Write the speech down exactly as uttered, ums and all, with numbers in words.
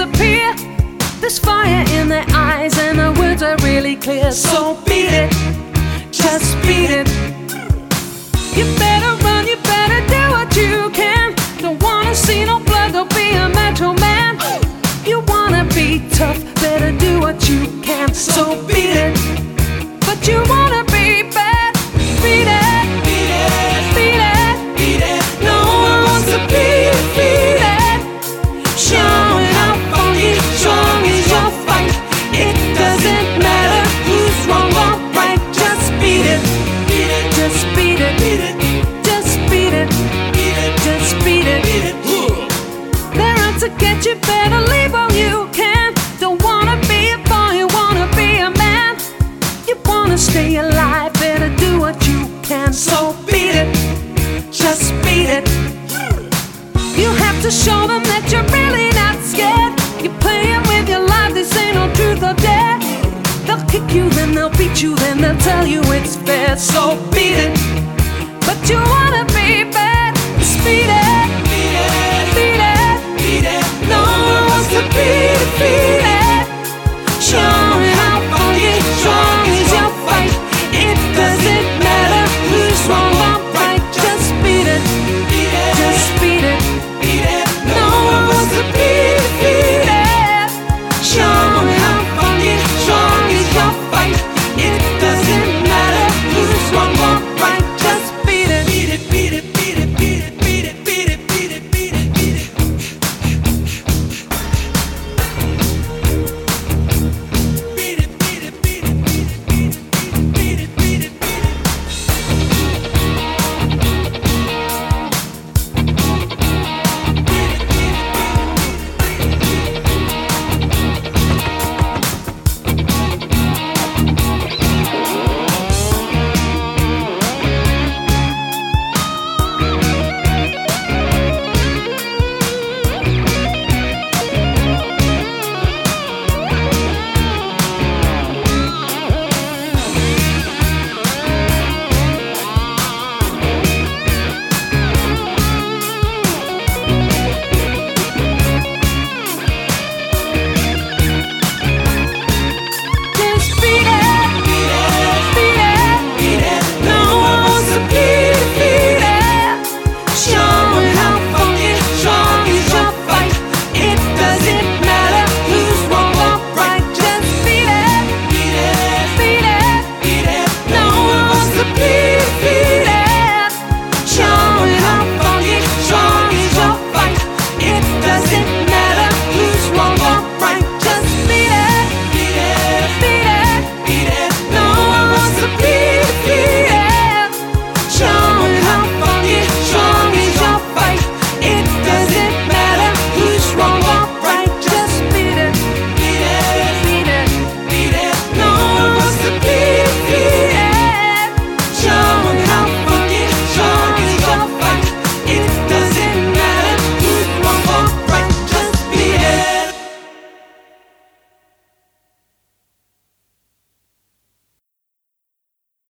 disappear. There's fire in their eyes and the words are really clear. So beat it, just beat it. You better run, you better do what you can. Don't wanna see no blood, don't be a macho man. You wanna be tough, better do what you can. So beat it, but you wanna be bad. Beat it, beat it, beat it, beat it. No one wants to beat it, beat it. Showing how funky, strong is your fight. It doesn't matter who's wrong or right. Just beat it, beat it, just beat it, beat it, just beat it, beat it, just beat it, beat it. They're out to get you, better leave all you can. Don't wanna be a boy, you wanna be a man. You wanna stay alive, better do what you can. So beat it, just beat it. You have to show them that you're really not scared. You're playing with your life, this ain't no truth or dare. They'll kick you, then they'll beat you, then they'll tell you it's fair. So beat it, but you wanna be bad. Just beat it, beat it, beat it, beat it. No one wants to beat it, beat it.